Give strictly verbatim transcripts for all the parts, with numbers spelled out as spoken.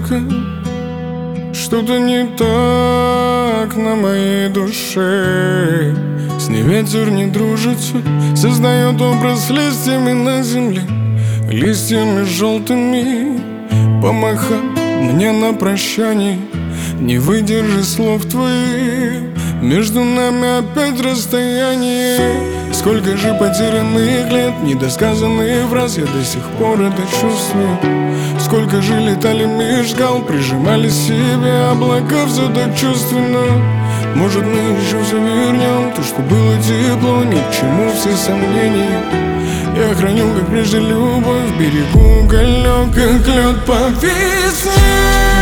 только что-то не так на моей душе. С ней ветер не дружится, создает образ листьями на земле, листьями желтыми. Помахай мне на прощание, не выдержи слов твоих. Между нами опять расстояние. Сколько же потерянных лет, недосказанных фраз, я до сих пор это чувствую. Сколько же летали меж гал, прижимали себе облака, все так чувственно. Может, мы еще завернем то, что было тепло, ни к чему все сомнения. Я храню, как прежде, любовь, берегу уголек, как лед по весне.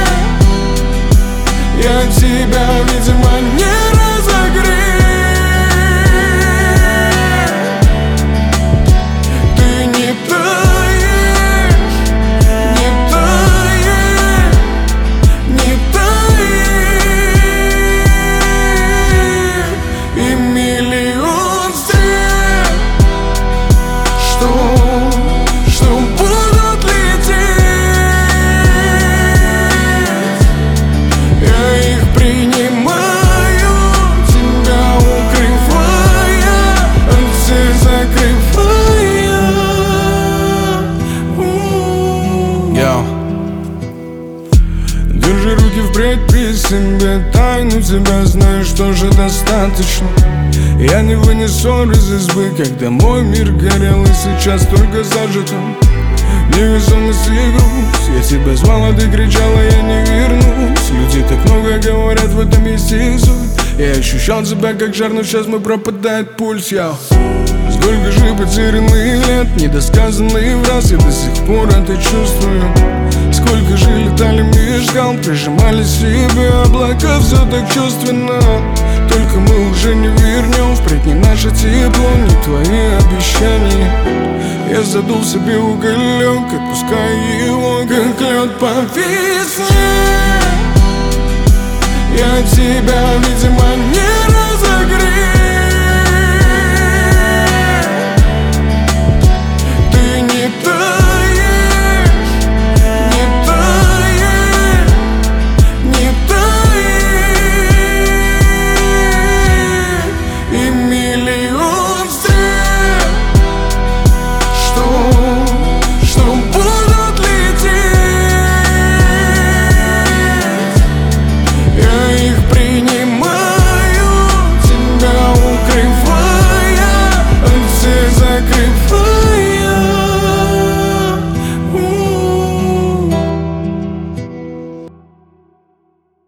Я тебя, видимо, не разогрею. Ты не таешь, не таешь, не таешь. И миллион стрел, что, что будут лететь. Я их принимаю, тебя укрывая, от всех закрывая. Йоу. Держи руки впредь при себе, тайну тебя знаешь, что же достаточно. Я не вынесу из избы, когда мой мир горел и сейчас только зажитым. Невесомость и грусть, я тебя звал, а ты кричала, я не вернусь. Люди так много говорят, в этом есть их суть. Я ощущал тебя как жар, но сейчас мой пропадает пульс, я. Сколько же потерянных лет, недосказанных фраз, я до сих пор это чувствую. Сколько же летали меж гал, прижимали себе облака, все так чувственно. Только мы уже не вернем, впредь не наше тепло, не твои обещания. Я задул себе уголек, отпуская его, как лед по весне. Я тебя, видимо, не